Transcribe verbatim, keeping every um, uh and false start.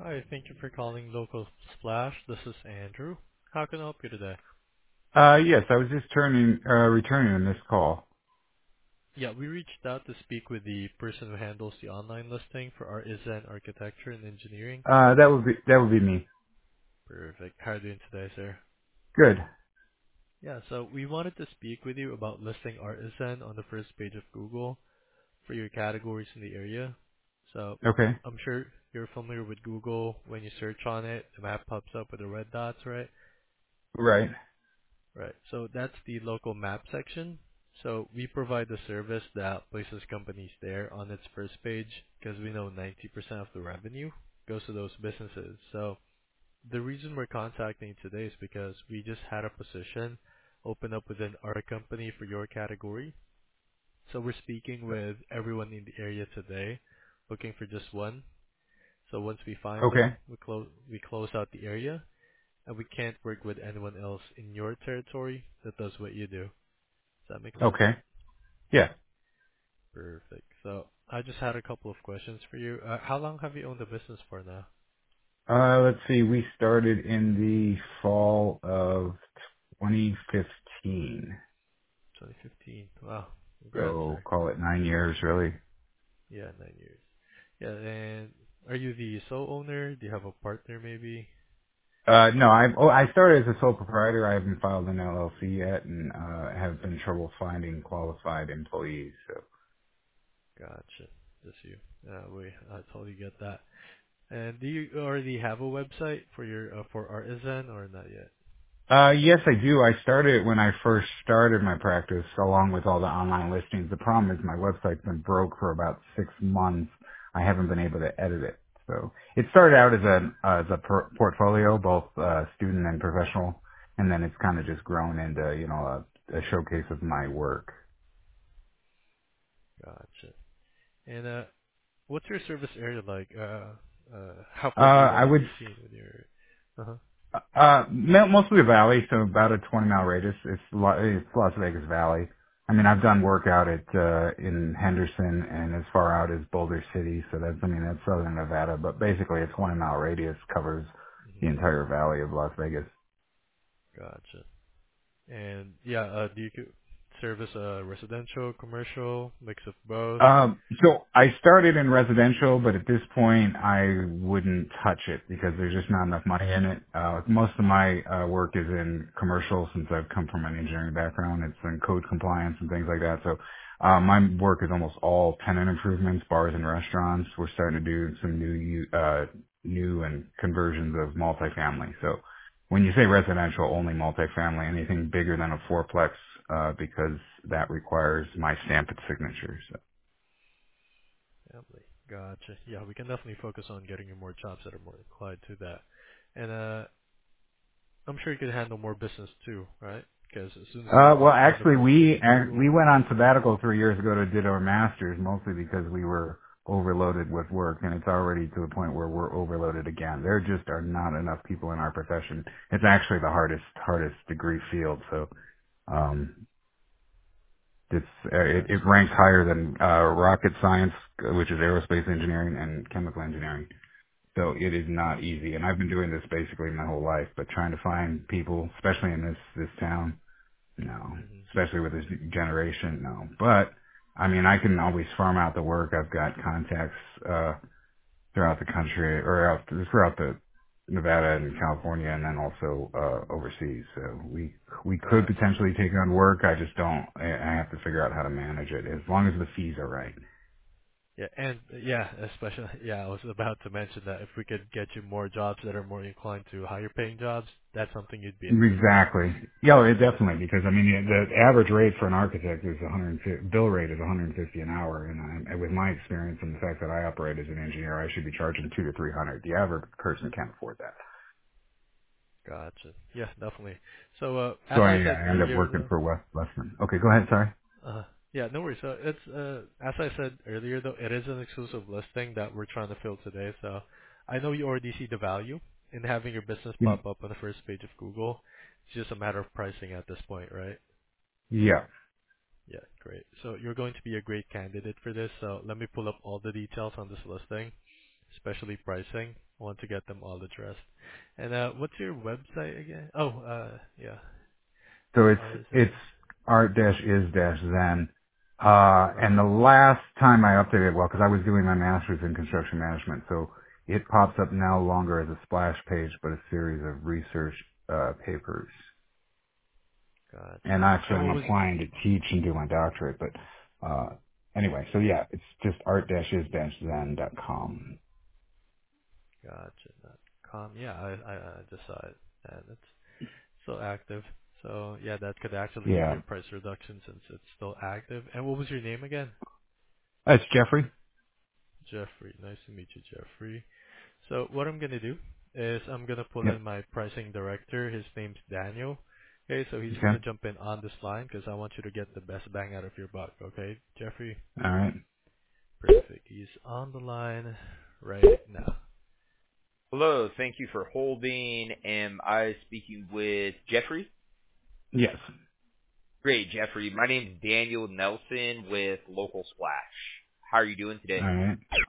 Hi, thank you for calling Local Splash. This is Andrew. How can I help you today? Uh, yes, I was just turning, uh, returning this call. Yeah, we reached out to speak with the person who handles the online listing for our Izen Architecture and Engineering. Uh, that would be, that would be me. Perfect. How are you doing today, sir? Good. Yeah, so we wanted to speak with you about listing Artisan on the first page of Google for your categories in the area. So Okay. I'm sure you're familiar with Google. When you search on it, the map pops up with the red dots, right? Right. Right. So that's the local map section. So we provide the service that places companies there on its first page because we know ninety percent of the revenue goes to those businesses. So the reason we're contacting you today is because we just had a position open up within our company for your category. So we're speaking with everyone in the area today, looking for just one. So once we find Okay. them, we close we close out the area, and we can't work with anyone else in your territory that does what you do. Does that make sense? Okay. Yeah. Perfect. So I just had a couple of questions for you. Uh, how long have you owned the business for now? Uh, let's see, we started in the fall of twenty fifteen. twenty fifteen. Wow. Congrats, So sir. call it nine years, really. Yeah, nine years. Yeah, and are you the sole owner? Do you have a partner maybe? Uh, no, I've, oh, I started as a sole proprietor. I haven't filed an L L C yet and, uh, have been trouble finding qualified employees. So. Gotcha. Just you. Uh, we, I totally get that. And do you already have a website for your uh, for Artisan or not yet? Uh, yes, I do. I started when I first started my practice, along with all the online listings. The problem is my website's been broke for about six months. I haven't been able to edit it. So it started out as a uh, as a per- portfolio, both uh, student and professional, and then it's kind of just grown into you know a, a showcase of my work. Gotcha. And uh, what's your service area like? Uh, uh, how Uh, close to I Valley would do you see with your? Uh huh. Uh, mo- mostly the valley, so about a twenty mile radius. It's, Lo- it's Las Vegas Valley. I mean, I've done work out at, uh, in Henderson and as far out as Boulder City, so that's, I mean, that's southern Nevada, but basically a twenty mile radius covers the Hmm. entire valley of Las Vegas. Gotcha. And yeah, uh, do you co- service uh, residential, commercial, mix of both? Um, so I started in residential, but at this point I wouldn't touch it because there's just not enough money in it. Uh, most of my uh, work is in commercial since I've come from an engineering background. It's in code compliance and things like that. So uh, my work is almost all tenant improvements, bars and restaurants. We're starting to do some new, u- uh, new and conversions of multifamily. So when you say residential, only multifamily, anything bigger than a fourplex, uh, because that requires my stamp and signature. So. Family. Gotcha. Yeah, we can definitely focus on getting you more jobs that are more inclined to that. And uh, I'm sure you could handle more business too, right? Because as soon as Uh, you well, own the actually, first page we of ac- Google. we went on sabbatical three years ago to did our masters, mostly because we were overloaded with work, and it's already to the point where we're overloaded again. There just are not enough people in our profession. It's actually the hardest hardest degree field, so um, it's uh, it, it Gotcha. ranks higher than uh, rocket science, which is aerospace engineering, and chemical engineering. So it is not Gotcha. easy, and I've been doing this basically my whole life. But trying to find people, especially in this this town, no, Mhm. especially with this generation, no. But I mean, I can always farm out the work. I've got contacts uh throughout the country or out throughout the Nevada and California, and then also uh overseas. So we we could Gotcha. potentially take on work. I just don't. I I have to figure out how to manage it as long as the fees are right. Yeah, and uh, yeah, especially yeah, I was about to mention that if we could get you more jobs that are more inclined to higher paying jobs, that's something you'd be interested in. Exactly. Yeah, well, it Yeah. definitely, because I mean, the the average rate for an architect is one hundred fifty, bill rate is one hundred fifty an hour, and I, with my experience and the fact that I operate as an engineer, I should be charging two to three hundred. The average person can't afford that. Gotcha. Yeah, definitely. So uh, So as I, I said I end up earlier, working though. for West Western. Okay, go ahead. Sorry. Uh, yeah, no worries. So it's uh, as I said earlier, though, it is an exclusive listing that we're trying to fill today. So I know you already see the value in having your business You- pop up on the first page of Google. It's just a matter of pricing at this point, right? Yeah. Yeah, great. So you're going to be a great candidate for this. So let me pull up all the details on this listing. especially pricing. I want to get them all addressed. And uh, what's your website again? Oh, uh, yeah, So it's ours it's is art dash is dash zen. Uh, and the right. last time I updated, well, because I was doing my master's in construction management, so it pops up no longer as a splash page, but a series of research uh, papers. And Gotcha. actually, And what I'm was applying to teach and do my doctorate. But uh, anyway, so yeah, it's just art dash is dash zen dot com. gotcha dot com? Yeah, I, I I just saw it, and it's still active. So yeah, that could actually give you Yeah, a price reduction since it's still active. And what was your name again? that's Jeffrey. Jeffrey. Nice to meet you, Jeffrey. So what I'm gonna do is I'm gonna pull Yep. in my pricing director. His name's Daniel. Okay, so he's Okay. gonna jump in on this line because I want you to get the best bang out of your buck. Okay, Jeffrey. All right. Perfect. He's on the line right now. Hello, thank you for holding. Am I speaking with Jeffrey? Yes. Great, Jeffrey. My name is Daniel Nelson with Local Splash. How are you doing All today? right.